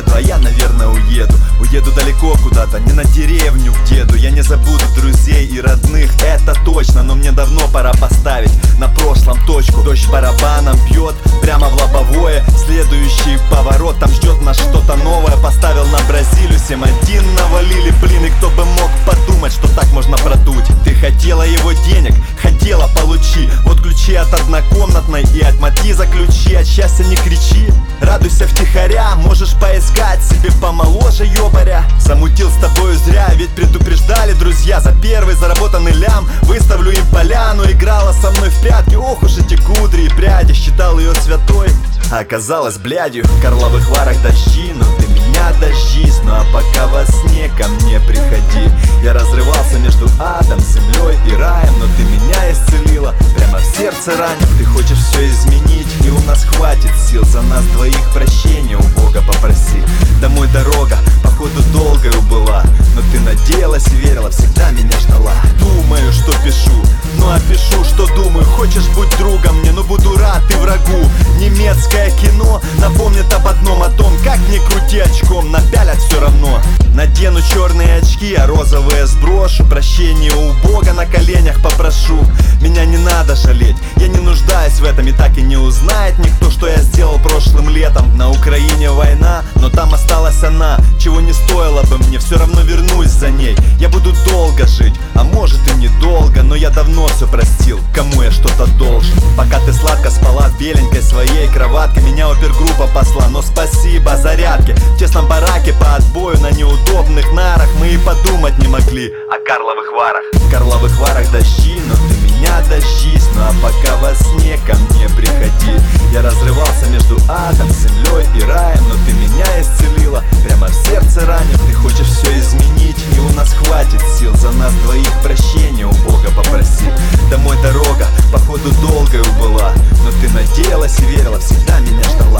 приеду, а я, наверное, уеду далеко куда-то, не на деревню к деду. Я не забуду друзей и родных, это точно, но мне давно пора поставить на прошлом точку. Дождь барабаном бьет прямо в лобовое, следующий поворот, там ждет нас что-то новое. Поставил на Бразилию, 7-1 навалили, блин, и кто бы мог подумать, что так можно продуть. Ты хотела его денег, хотела, получи. Вот ключи от однокомнатной и от Матиза ключи. От счастья не кричи, радуйся втихаря. Можешь поискать себе помоложе ёбаря. Замутил с тобою зря, ведь предупреждали друзья. За первый заработанный лям выставлю им поляну. Играла со мной в прятки, ох уж эти кудри и пряди. Считал ее святой, а оказалась блядью. В Карловых Варах дожди, но ты меня дождись. Ну а пока во сне ко мне приходи. Я разрывался между адом, землей и раем, но ты меня исцелила, прямо в сердце ранив. Ты хочешь все изменить, и у нас хватит сил. За нас двоих прощения у Бога попроси. Домой дорога, походу, долгою была, но ты надеялась и верила, всегда меня ждала. Думаю, что пишу, ну а пишу, что думаю. Хочешь, будь другом мне, но буду рад и врагу. Немецкое кино напомнит об одном, о том, как не крути очком, напялят все равно. Надену черные очки, а розовые сброшу. Прощения у Бога на коленях попрошу. Меня не надо жалеть, я не нуждаюсь в этом. И так и не узнает никто, что я сделал прошлым летом. На Украине война, но там осталась она. Чего не стоило бы мне, все равно вернусь за ней. Я буду долго жить, а может и недолго, но я давно все простил, кому я что-то должен. Пока ты сладко спала в беленькой своей кроватке, меня опергруппа посла, но спасибо зарядке. В тесном бараке по отбою на неудобных нарах мы и подумать не могли о Карловых Варах. В Карловых Варах дожди, но ты меня дождись. Ну а пока во сне ко мне приходи. Я разрывался между адом, землей и раем, но ты меня исцелила, прямо в сердце ранив. Ты хочешь все изменить, и у нас хватит сил. За нас двоих прощения у Бога попроси. Домой дорога, походу, долгою была, но ты надеялась и верила, всегда меня ждала.